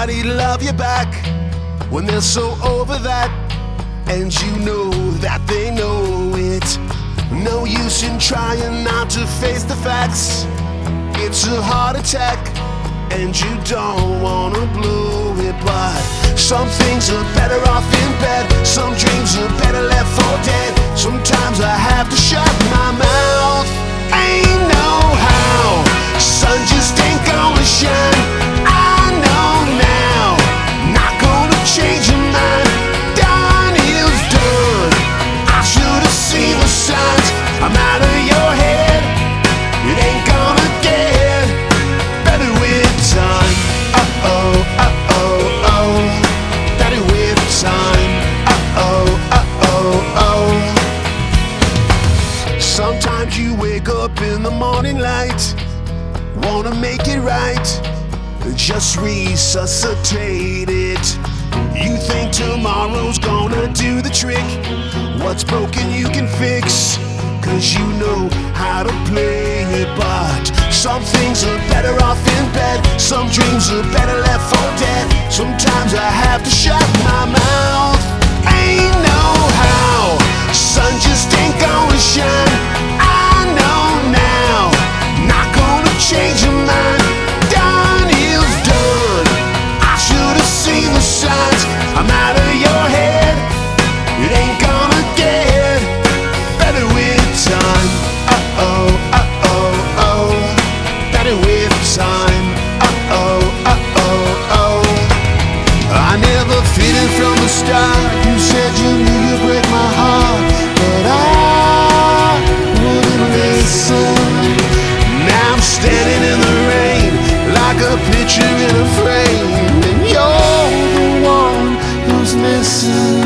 nobody love you back when they're so over that, and you know that they know it. No use in trying not to face the facts. It's a heart attack, and you don't wanna blow it. But some things are better off in bed, some dreams are better left for dead. Sometimes I have to shut my mouth. Ain't no how, sun just ain't gonna shine. I know now, not gonna change your mind. Done is done, I should've seen the signs. I'm out of your head, it ain't gonna get better with time. Uh-oh, uh-oh, oh, better with time. Uh-oh, uh-oh, oh. Sometimes you wake up in the morning light, wanna make it right, just resuscitate it. You think tomorrow's gonna do the trick, what's broken you can fix, 'cause you know how to play it. But some things are better off in bed, some dreams are better left for dead. Sometimes I have to shut my mouth. Ain't no how, sun just ain't gonna shine. I know now, not gonna change your mind. Done is done, I should've seen the signs. I'm out of your head, it ain't gonna get better with time. Uh-oh, uh-oh, oh, better with time. Uh-oh, uh-oh, oh. I never fitted from the start. You said you knew you'd break my heart, but I wouldn't listen. Now I'm standing in the rain, like a picture in a frame, and you're the one who's missing.